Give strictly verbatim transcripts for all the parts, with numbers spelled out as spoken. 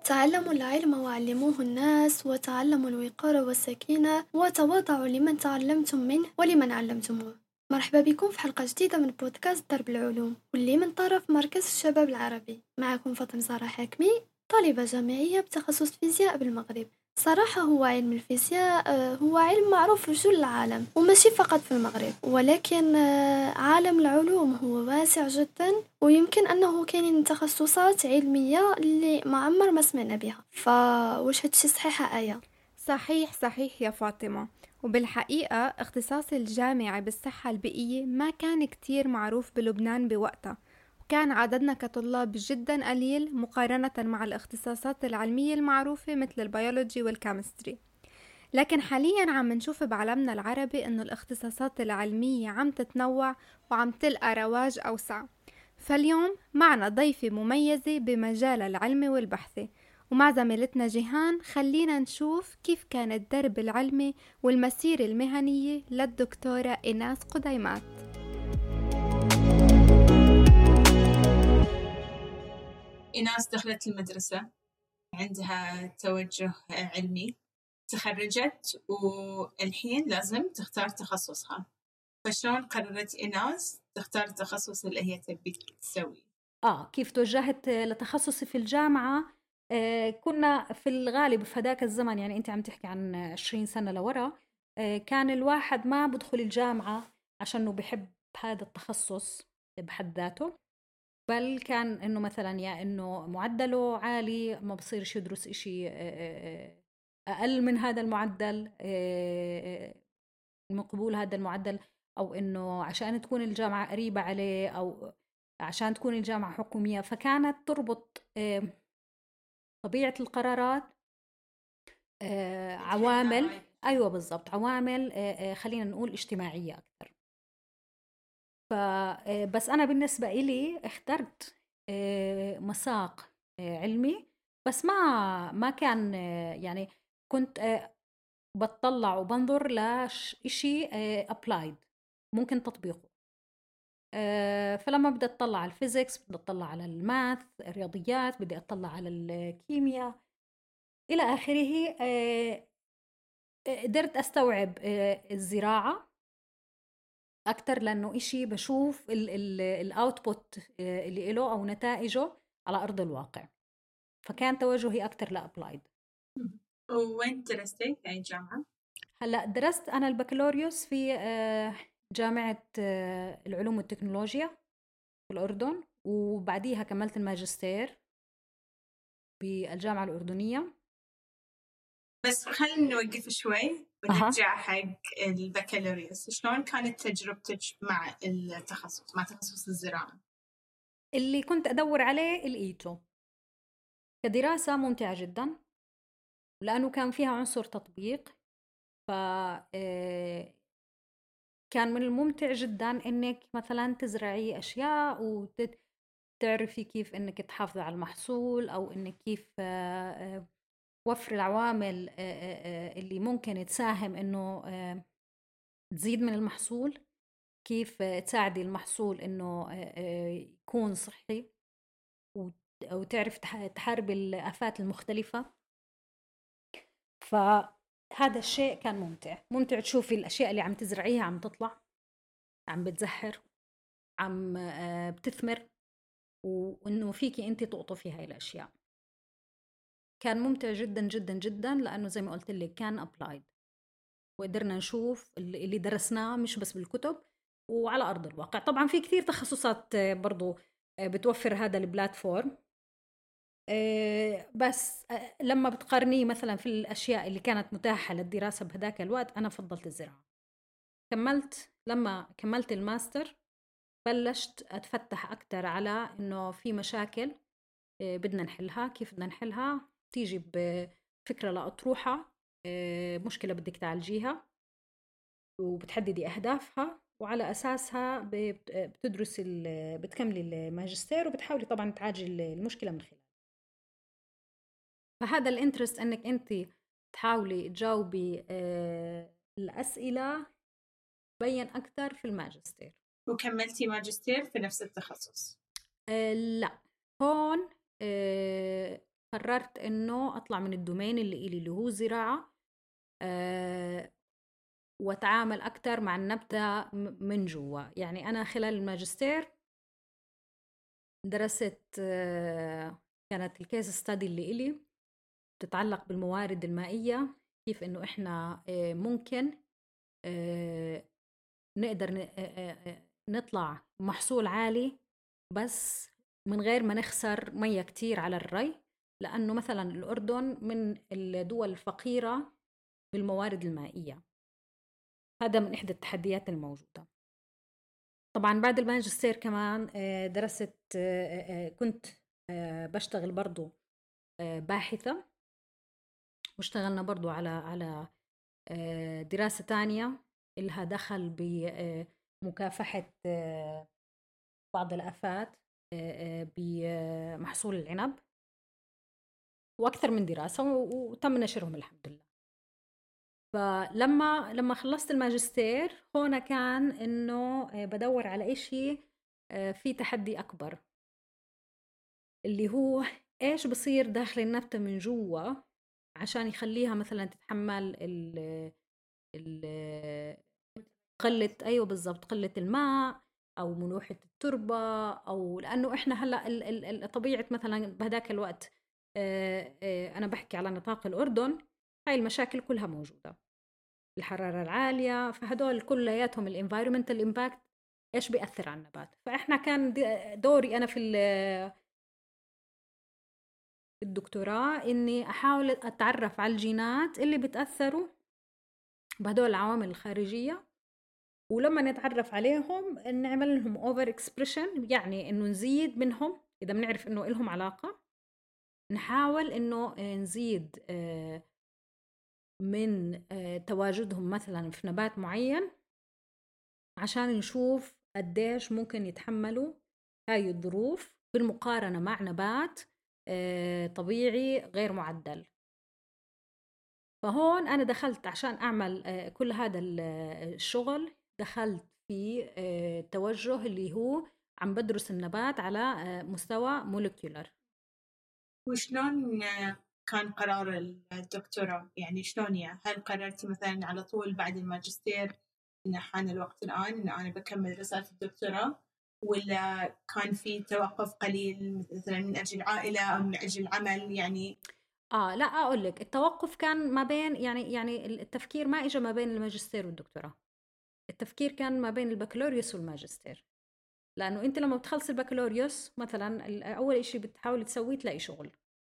تعلموا العلم وعلموه الناس، وتعلموا الوقار والسكينة، وتواضعوا لمن تعلمتم منه ولمن علمتموه. مرحبا بكم في حلقة جديدة من بودكاست درب العلوم، واللي من طرف مركز الشباب العربي. معكم فاطمة زهرة حكمي، طالبة جامعية بتخصص فيزياء بالمغرب. صراحة هو علم الفيزياء هو علم معروف في كل العالم وماشي فقط في المغرب، ولكن عالم العلوم هو واسع جدا، ويمكن أنه كاينين تخصصات علمية اللي ما عمر ما سمعنا بها. فواش هادشي صحيحة آية؟ صحيح صحيح يا فاطمة. وبالحقيقة اختصاص الجامعة بالصحة البيئية ما كان كتير معروف بلبنان بوقتها، وكان عددنا كطلاب جدا قليل مقارنة مع الاختصاصات العلمية المعروفة مثل البيولوجي والكيمستري. لكن حاليا عم نشوف بعالمنا العربي انه الاختصاصات العلمية عم تتنوع وعم تلقى رواج أوسع. فاليوم معنا ضيفة مميزة بمجال العلم والبحث، ومع زميلتنا جيهان خلينا نشوف كيف كان الدرب العلمي والمسيرة المهنية للدكتورة إيناس قديمات. إيناس دخلت المدرسة عندها توجه علمي، تخرجت والحين لازم تختار تخصصها. فشلون قررت إيناس تختار التخصص اللي هي تبي تسوي؟ آه كيف توجهت لتخصصي في الجامعة؟ آه كنا في الغالب في هذاك الزمن، يعني أنت عم تحكي عن عشرين سنة لورا، آه كان الواحد ما بدخل الجامعة عشانه بحب هذا التخصص بحد ذاته، بل كان إنه مثلا يا إنه معدله عالي ما بصيرش يدرس إشي آه أقل من هذا المعدل، آه من قبول هذا المعدل، أو إنه عشان تكون الجامعة قريبة عليه، أو عشان تكون الجامعة حكومية. فكانت تربط طبيعة القرارات عوامل، أيوة بالضبط، عوامل خلينا نقول اجتماعية أكثر. فبس أنا بالنسبة إلي اخترت مساق علمي، بس ما ما كان يعني كنت بتطلع وبنظر لشيء applied ممكن تطبيقه. فلما بدي أطلع على الفيزيكس، بدي أطلع على الماث، الرياضيات، بدي أطلع على الكيمياء إلى آخره، قدرت أستوعب الزراعة أكتر، لأنه إشي بشوف الأوتبوت اللي له أو نتائجه على أرض الواقع. فكان توجهي أكتر لأبلايد. وين درستي في أي جامعة؟ هلأ درست أنا البكالوريوس في جامعة العلوم والتكنولوجيا في الأردن، وبعديها كملت الماجستير بالجامعة الأردنية. بس خلينا نوقف شوي ونرجع حق البكالوريوس. شلون كانت تجربتك مع التخصص، مع تخصص الزراعة؟ اللي كنت أدور عليه لقيته كدراسة ممتعة جدا، لأنه كان فيها عنصر تطبيق. ف كان من الممتع جدا إنك مثلا تزرعي أشياء وتعرفي كيف إنك تحافظي على المحصول، أو إنك كيف وفر العوامل اللي ممكن تساهم إنه تزيد من المحصول، كيف تساعدي المحصول إنه يكون صحي، وتعرف تحاربي الآفات المختلفة. فهذا الشيء كان ممتع ممتع تشوفي الأشياء اللي عم تزرعيها عم تطلع، عم بتزهر، عم بتثمر، وإنه فيكي أنت تقطفي هاي الأشياء. كان ممتع جدا جدا جدا، لأنه زي ما قلت لك كان أبلايد، وقدرنا نشوف اللي درسناه مش بس بالكتب وعلى أرض الواقع. طبعا في كثير تخصصات برضو بتوفر هذا البلاتفورم، بس لما بتقارنيه مثلا في الأشياء اللي كانت متاحة للدراسة بهذاك الوقت، أنا فضلت الزراعة. كملت لما كملت الماستر بلشت أتفتح أكتر على إنه في مشاكل بدنا نحلها، كيف بدنا نحلها، تيجي بفكرة لأطروحة، مشكلة بدك تعالجيها وبتحددي أهدافها، وعلى أساسها بتدرس بتكملي الماجستير وبتحاولي طبعا تعالجي المشكلة من خلال. فهذا الانترست انك انت تحاولي تجاوبي الأسئلة بين أكثر في الماجستير. وكملتي ماجستير في نفس التخصص؟ آه لا، هون آه قررت إنه أطلع من الدومين اللي إلي اللي هو زراعة أه وأتعامل أكتر مع النبتة من جوا. يعني أنا خلال الماجستير درست أه كانت الكيس ستادي اللي إلي تتعلق بالموارد المائية، كيف إنه إحنا أه ممكن أه نقدر نطلع محصول عالي بس من غير ما نخسر مية كتير على الري، لأنه مثلا الأردن من الدول الفقيرة بالموارد المائية. هذا من إحدى التحديات الموجودة. طبعا بعد الماجستير كمان درست، كنت بشتغل برضو باحثة، واشتغلنا برضو على على دراسة تانية إلها دخل بمكافحة بعض الآفات بمحصول العنب، وأكثر من دراسة وتم نشرهم الحمد لله. فلما لما خلصت الماجستير هنا كان إنه بدور على إشي في تحدي أكبر، اللي هو إيش بصير داخل النبتة من جوا عشان يخليها مثلا تتحمل ال قلة أيوة بالضبط قلة الماء أو ملوحة التربة، أو لأنه إحنا هلأ طبيعة مثلا بهداك الوقت أنا بحكي على نطاق الأردن، هاي المشاكل كلها موجودة، الحرارة العالية، فهدول كلياتهم الانفايرومنتال امباكت إيش بيأثر على النبات. فإحنا كان دوري أنا في الدكتوراه إني أحاول أتعرف على الجينات اللي بتأثروا بهدول العوامل الخارجية، ولما نتعرف عليهم نعمل لهم اوفر اكسبريشن، يعني انه نزيد منهم اذا بنعرف انه لهم علاقة، نحاول انه نزيد من تواجدهم مثلا في نبات معين عشان نشوف قديش ممكن يتحملوا هاي الظروف بالمقارنة مع نبات طبيعي غير معدل. فهون أنا دخلت عشان أعمل كل هذا الشغل، دخلت في توجه اللي هو عم بدرس النبات على مستوى مولكيولر. وشلون كان قرار الدكتوراه؟ يعني شلون يعني هل قررتي مثلا على طول بعد الماجستير إن حان الوقت الآن إن أنا بكمل رسالة الدكتوراه، ولا كان في توقف قليل مثلا من أجل العائلة أو من أجل العمل؟ يعني آه لا أقول لك التوقف كان ما بين يعني يعني التفكير ما إجا ما بين الماجستير والدكتوراه، التفكير كان ما بين البكالوريوس والماجستير. لأنه أنت لما بتخلص البكالوريوس مثلا أول إشي بتحاول تسويه تلاقي شغل،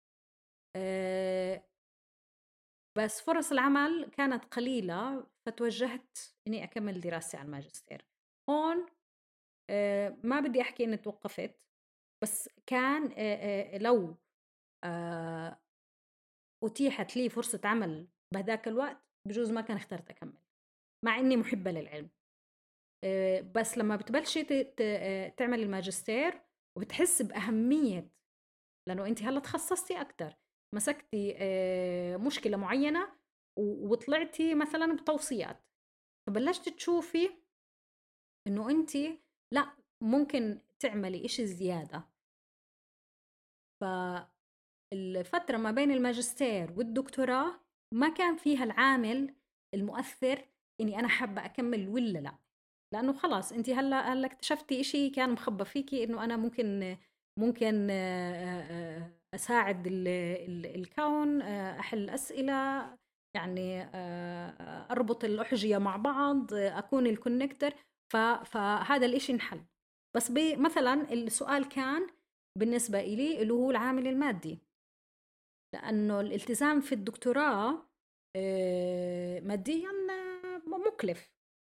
أه بس فرص العمل كانت قليلة، فتوجهت إني أكمل دراستي على الماجستير. هون أه ما بدي أحكي إني توقفت، بس كان أه أه لو أه أتيحت لي فرصة عمل بهداك الوقت بجوز ما كان اخترت أكمل، مع إني محبة للعلم. بس لما بتبلشي تعمل الماجستير وبتحس بأهمية، لأنه أنت هلا تخصصتي أكتر، مسكتي مشكلة معينة وطلعتي مثلا بتوصيات، فبلشت تشوفي إنه أنت لا ممكن تعملي إشي زيادة. فالفترة ما بين الماجستير والدكتوراه ما كان فيها العامل المؤثر إني أنا حابة أكمل ولا لا، لأنه خلاص أنت هلا هلا اكتشفتي إشي كان مخبى فيكي إنه أنا ممكن ممكن أساعد الكون، أحل أسئلة، يعني أربط الأحجية مع بعض، أكون الكونكتر. فهذا الإشي انحل. بس مثلا السؤال كان بالنسبة إلي اللي هو العامل المادي، لأنه الالتزام في الدكتوراه ماديا مكلف.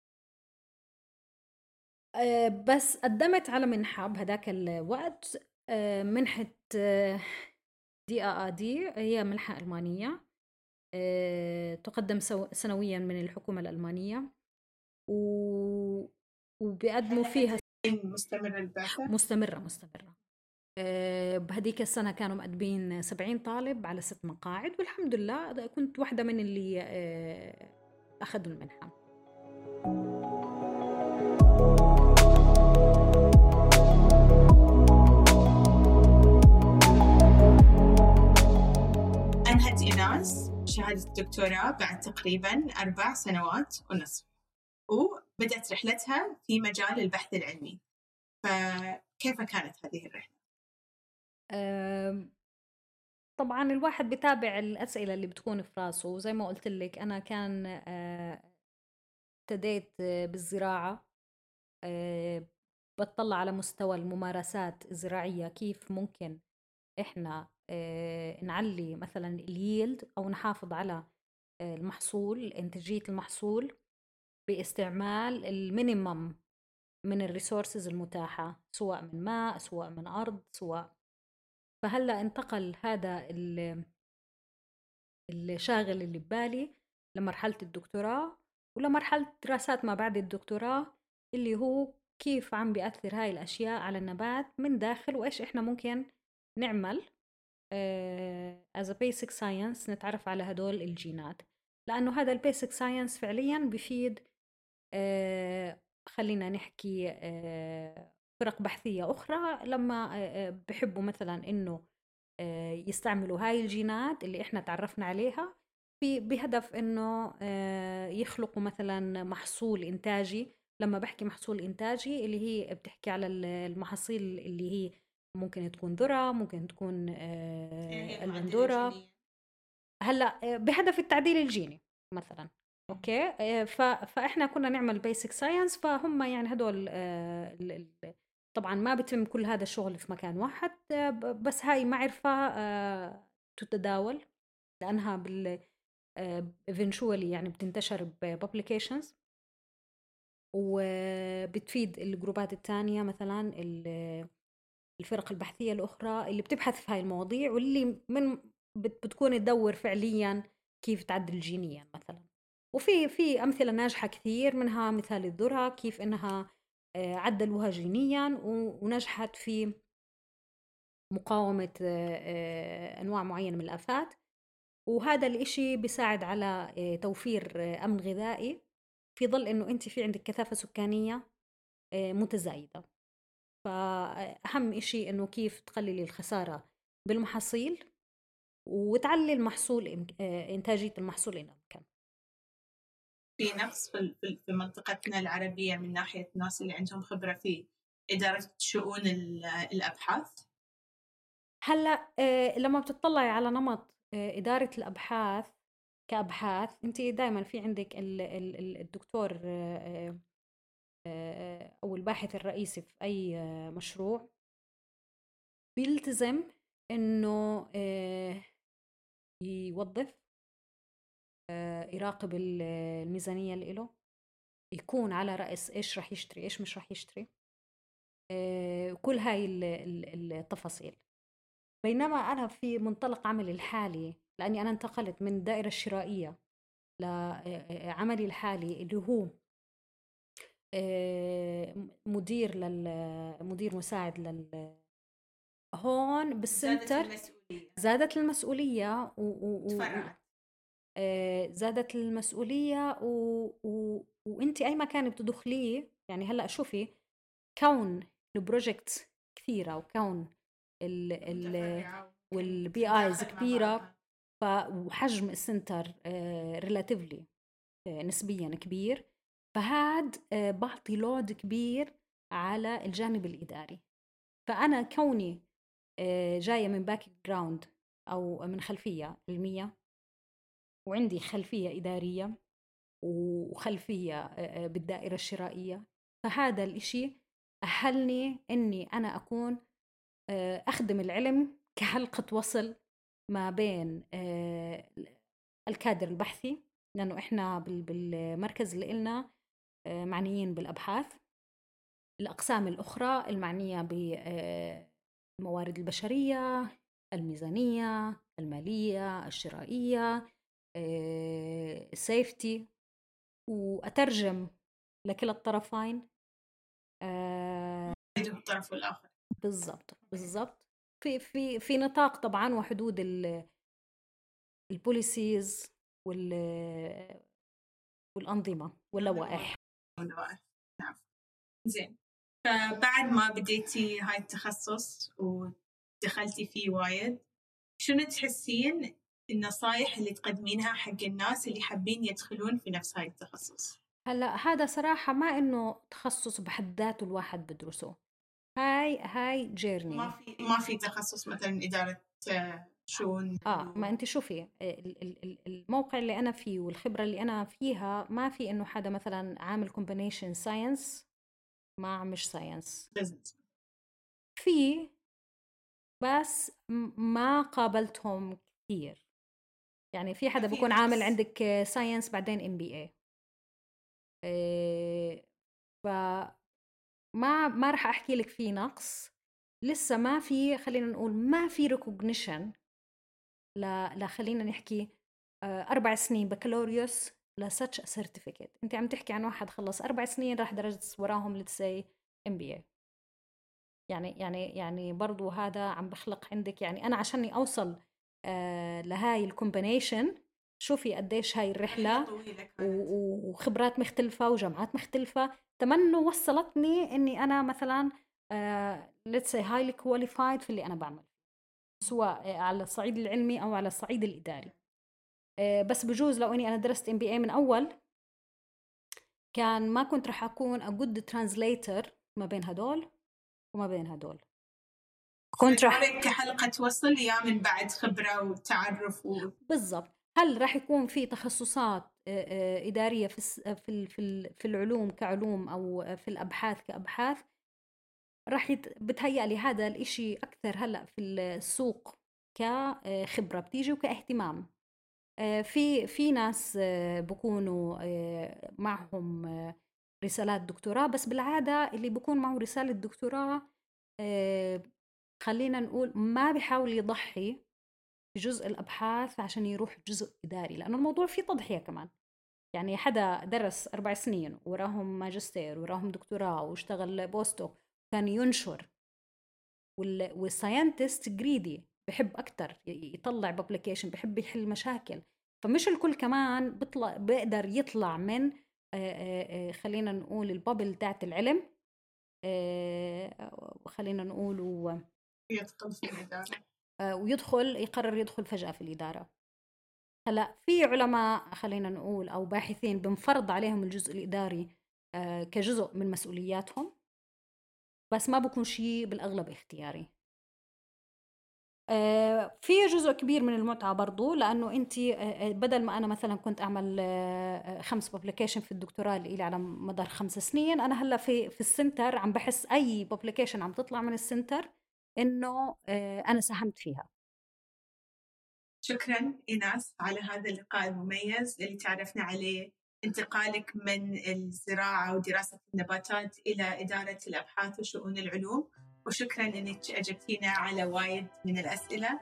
بس قدمت على منحة بهداك الوقت، منحة دي آ دي، هي منحة ألمانية تقدم سنويا من الحكومة الألمانية، وبيقدموا فيها مستمرة البعثة؟ مستمرة مستمرة. بهديك السنة كانوا مقدمين سبعين طالب على ست مقاعد، والحمد لله كنت واحدة من اللي أخذوا المنحة. شهادة الدكتوراه بعد تقريباً أربع سنوات ونصف، وبدأت رحلتها في مجال البحث العلمي. فكيف كانت هذه الرحلة؟ طبعاً الواحد بتابع الأسئلة اللي بتكون في راسه، وزي ما قلت لك أنا كان ابتديت بالزراعة، بتطلع على مستوى الممارسات الزراعية كيف ممكن إحنا نعلي مثلاً اليلد أو نحافظ على المحصول، إنتاجية المحصول باستعمال المينيمم من الريسورسز المتاحة، سواء من ماء، سواء من أرض، سواء. فهلأ انتقل هذا الشاغل اللي ببالي لمرحلة الدكتوراه ولمرحلة دراسات ما بعد الدكتوراه، اللي هو كيف عم بيأثر هاي الأشياء على النبات من داخل، وإيش إحنا ممكن نعمل uh, as a basic science نتعرف على هدول الجينات، لأنه هذا البيسك ساينس فعليا بفيد uh, خلينا نحكي uh, فرق بحثية أخرى لما uh, بحبوا مثلا إنه يستعملوا هاي الجينات اللي إحنا تعرفنا عليها بهدف إنه يخلقوا مثلا محصول إنتاجي. لما بحكي محصول إنتاجي اللي هي بتحكي على المحاصيل اللي هي ممكن تكون ذرة، ممكن تكون البندورة، هلا بهدف التعديل الجيني مثلا. اوكي، فاحنا كنا نعمل بيسك ساينس، فهم يعني هدول طبعا ما بتم كل هذا الشغل في مكان واحد، بس هاي معرفة تتداول لأنها بال eventually يعني بتنتشر بpublications وبتفيد الجروبات التانية، مثلا الفرق البحثية الأخرى اللي بتبحث في هاي المواضيع واللي من بتكون تدور فعليا كيف تعدل جينيا مثلا. وفي في أمثلة ناجحة كثير، منها مثال الذرة كيف إنها عدلوها جينيا ونجحت في مقاومة أنواع معينة من الآفات، وهذا الإشي بيساعد على توفير أمن غذائي في ظل إنه أنت في عندك كثافة سكانية متزايدة. فأهم إشي إنه كيف تقللي الخسارة بالمحاصيل وتعلي المحصول، إنتاجية المحصول إن أمكن. في نقص في منطقتنا العربية من ناحية الناس اللي عندهم خبرة في إدارة شؤون الأبحاث. هلا لما بتطلعي على نمط إدارة الأبحاث كأبحاث، أنت دائما في عندك الدكتور أو الباحث الرئيسي في أي مشروع بيلتزم إنه يوظف، يراقب الميزانية اللي له، يكون على رأس إيش رح يشتري إيش مش رح يشتري، كل هاي التفاصيل. بينما أنا في منطلق عملي الحالي، لأني أنا انتقلت من الدائرة الشرائية لعملي الحالي اللي هو مدير لل مدير مساعد لل هون بالسنتر، زادت المسؤولية زادت المسؤولية و... و... تفرعت. زادت المسؤولية و... و... وانتي أي مكان بتدخليه، يعني هلأ شوفي كون البروجكت كثيرة وكون ال ال والبي ايز كبيرة، فحجم السنتر ريلاتيفلي نسبيا كبير، فهاد بعطي لود كبير على الجانب الإداري. فأنا كوني جاية من باك جراوند أو من خلفية علمية وعندي خلفية إدارية وخلفية بالدائرة الشرائية، فهذا الإشي أهلني أني أنا أكون أخدم العلم كحلقة وصل ما بين الكادر البحثي، لأنه إحنا بالمركز اللي إلنا معنيين بالأبحاث، الأقسام الأخرى المعنية بالموارد البشرية، الميزانية، المالية، الشرائية، السيفتي، وأترجم لكلا الطرفين الطرف الآخر. بالضبط بالضبط في في في نطاق طبعا وحدود البوليسيز وال والأنظمة واللوائح. نعم. زين، فبعد ما بديتي هاي التخصص ودخلتي فيه وايد، شنو تحسين النصائح اللي تقدمينها حق الناس اللي حابين يدخلون في نفس هاي التخصص؟ هلا هذا صراحة ما إنه تخصص بحد ذاته الواحد بدرسه، هاي هاي جيرني. ما في ما في تخصص مثلا إدارة شؤون. اه ما انت شوفي الموقع اللي انا فيه والخبره اللي انا فيها، ما في انه حدا مثلا عامل كومبينيشن ساينس مع مش ساينس، في بس ما قابلتهم كثير. يعني في حدا بيكون عامل عندك ساينس بعدين ام بي اي، ف ما ما راح احكي لك في نقص، لسه ما في، خلينا نقول ما في ريكوجنيشن لا لا خلينا نحكي أربع سنين بكالوريوس لساتش سيرتيفيكيت. أنت عم تحكي عن واحد خلص أربع سنين راح درس وراهم لتسي إم بي إيه. يعني يعني يعني برضو هذا عم بخلق عندك، يعني أنا عشاني أوصل آه لهاي الكومبينيشن، شوفي قديش هاي الرحلة وخبرات مختلفة وجامعات مختلفة تمنى وصلتني إني أنا مثلا آه let's say highly qualified في اللي أنا بعمل، سواء على الصعيد العلمي أو على الصعيد الإداري. بس بجوز لو إني أنا درست إم بي إيه من أول كان ما كنت رح أكون a good translator ما بين هدول وما بين هدول، كنت رح كحلقة توصل يا من بعد خبرة وتعرف و... بالضبط. هل رح يكون في تخصصات إدارية في في في العلوم كعلوم أو في الأبحاث كأبحاث؟ رح يت... بتهيألي هذا الإشي أكثر هلأ في السوق كخبرة بتيجي وكاهتمام. في في ناس بكونوا معهم رسالات دكتوراه، بس بالعادة اللي بكون معه رسالة دكتوراه خلينا نقول ما بيحاول يضحي بجزء الأبحاث عشان يروح جزء إداري، لأنه الموضوع فيه تضحية كمان. يعني حدا درس أربع سنين وراهم ماجستير وراهم دكتوراه واشتغل بوستو كان ينشر، والساينتست جريدي بحب أكتر يطلع بابليكيشن، بحب يحل مشاكل، فمش الكل كمان بيطلع بيقدر يطلع من خلينا نقول البابل تاعت العلم، خلينا نقول و... يدخل في الإدارة ويدخل يقرر يدخل فجأة في الإدارة. هلا في علماء خلينا نقول أو باحثين بنفرض عليهم الجزء الإداري كجزء من مسؤولياتهم، بس ما بكون شيء بالأغلب اختياري. آه في جزء كبير من المتعة برضو، لأنه أنت آه بدل ما أنا مثلا كنت أعمل آه خمس بابليكيشن في الدكتوراه اللي إلي على مدار خمس سنين، أنا هلا في في السنتر عم بحس أي بابليكيشن عم تطلع من السنتر إنه آه أنا ساهمت فيها. شكرا إيناس على هذا اللقاء المميز اللي تعرفنا عليه انتقالك من الزراعة ودراسة النباتات إلى إدارة الأبحاث وشؤون العلوم، وشكراً إنك أجبتينا على وايد من الأسئلة.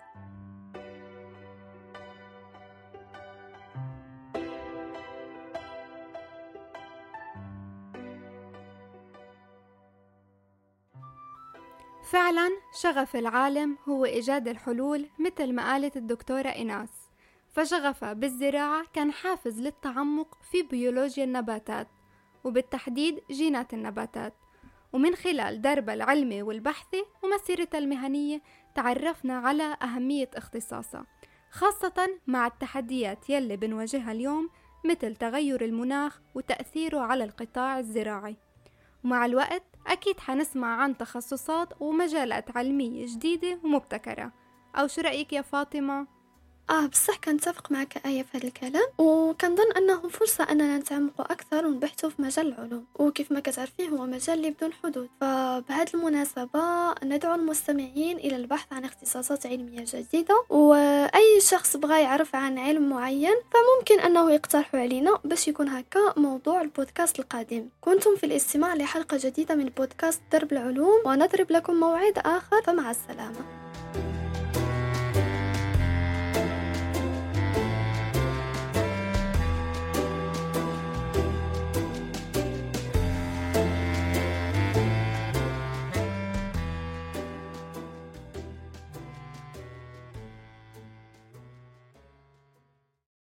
فعلاً شغف العالم هو إيجاد الحلول مثل ما قالت الدكتورة إيناس، فشغفها بالزراعة كان حافز للتعمق في بيولوجيا النباتات وبالتحديد جينات النباتات، ومن خلال دربها العلمي والبحثي ومسيرتها المهنية تعرفنا على أهمية اختصاصها، خاصة مع التحديات يلي بنواجهها اليوم مثل تغير المناخ وتأثيره على القطاع الزراعي. ومع الوقت أكيد حنسمع عن تخصصات ومجالات علمية جديدة ومبتكرة، أو شو رأيك يا فاطمة؟ آه بصح كنتفق معك آية في هذا الكلام، وكنظن أنه فرصة أننا نتعمقوا أكثر ونبحثوا في مجال العلوم، وكيف ما كتعرفين هو مجال اللي بدون حدود. فبهذه المناسبة ندعو المستمعين إلى البحث عن اختصاصات علمية جديدة، وأي شخص بغى يعرف عن علم معين فممكن أنه يقترح علينا باش يكون هكا موضوع البودكاست القادم. كنتم في الاستماع لحلقة جديدة من بودكاست درب العلوم، ونضرب لكم موعد آخر، فمع السلامة.